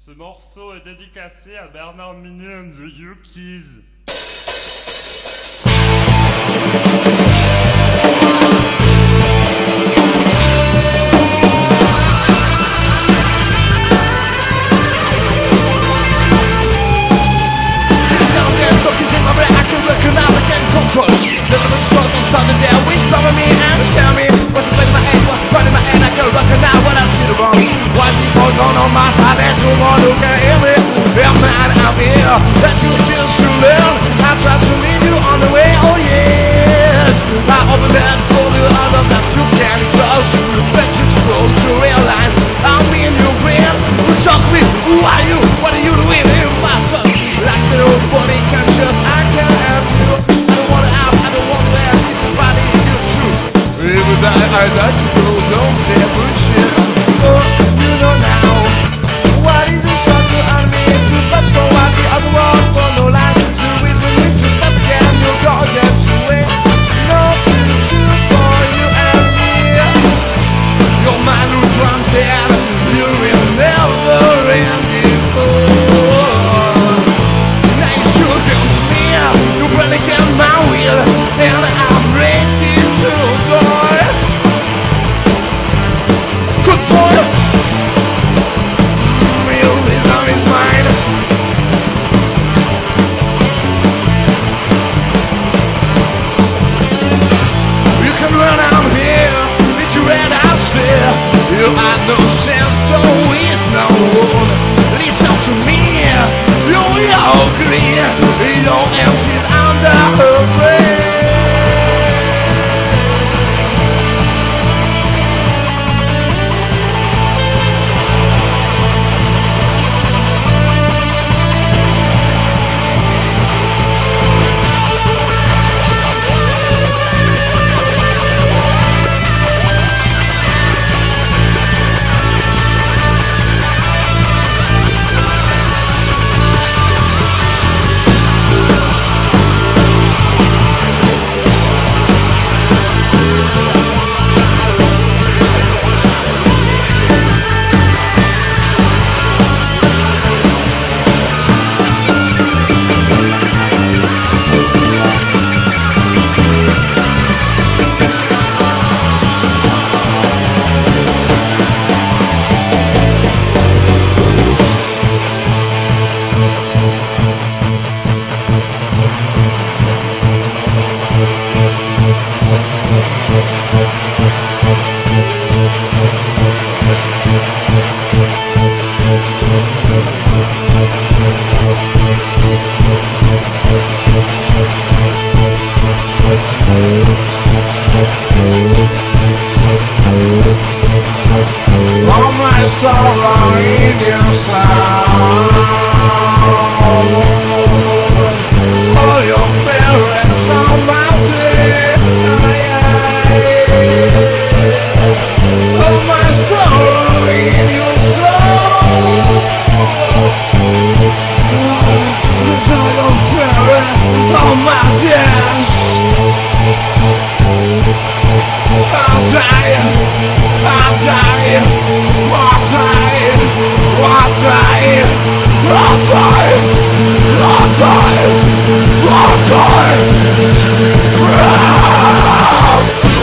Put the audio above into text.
Ce morceau est dédicacé à Bernard Minet and the Yukees. On my side, there's no one who can hear me. Yeah, man, I'm here. That you just to learn. I tried to lead you on the way, oh yes. I opened that for you, I love that you can't close. But you scroll to realize I'm in your brain. You talk to me, who are you? What are you doing in my son? Like the old funny conscious, I can't help you. I don't wanna out, I don't wanna let anybody hear the truth. Every day I let you go, don't say bullshit. So, you know now. What is it such an enemy to but so why the other one for no line? The reason is to stop again, you're gonna get away. No future for you and me. Your mind was run dead, you will never ending for. Now you should get me, you really get my wheel, and I'm ready to die. Good boy. You had no sense, so is no one. Listen to me, you will agree. You're emptied under her brain. All my sorrow in your sound. All your parents on my day. All my sorrow in your soul. All your parents on my dance. I'm dying, I'm dying, I'm dying, I'm dying, I'm dying, I'm dying, I'm dying, I'm dying.